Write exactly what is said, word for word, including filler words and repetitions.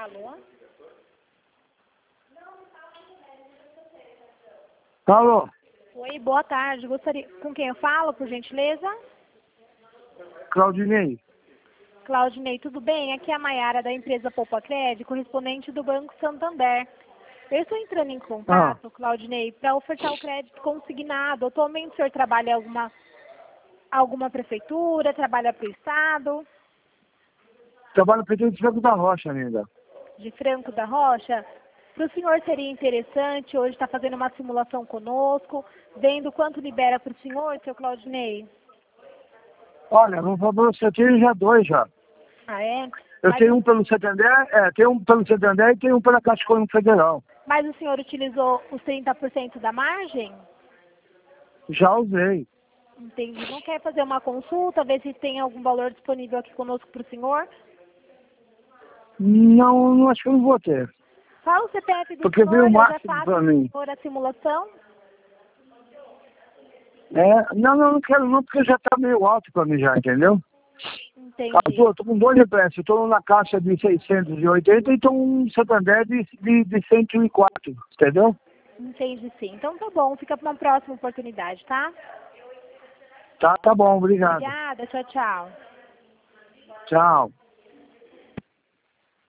Alô? Alô? Oi, boa tarde. Gostaria... Com quem eu falo, por gentileza? Claudinei? Claudinei, tudo bem? Aqui é a Maiara da empresa Poupa Crédito, correspondente do Banco Santander. Eu estou entrando em contato, Ah. Claudinei, para ofertar o crédito consignado. Atualmente o senhor trabalha em alguma, alguma prefeitura, trabalha para o Estado? Trabalho no Prefeito de Franco da Rocha ainda. De Franco da Rocha? Para o senhor seria interessante hoje estar fazendo uma simulação conosco, vendo quanto libera para o senhor, seu Claudinei? Olha, vou falar pra você, eu tenho já dois já. Ah, é? Eu Mas, tenho um pelo Santander, é, tenho um pelo Santander e tenho um pela Caixa Econômica Federal. mas o senhor utilizou os trinta por cento da margem? Já usei. Entendi. Não quer fazer uma consulta, ver se tem algum valor disponível aqui conosco para o senhor? Não, não acho que eu não vou ter. Fala o C P F do Porque veio senhor, o eu já máximo faço pra mim. senhor a simulação. É, não, não, não quero não, porque já tá meio alto pra mim já, entendeu? Entendi. Eu tô, tô com dois empréstimos, eu tô na Caixa de seiscentos e oitenta e tô um Santander de, de, de cento e quatro, entendeu? Entendi, sim. Então tá bom, fica para uma próxima oportunidade, tá? Tá, tá bom, obrigado. Obrigada, tchau, tchau. Tchau.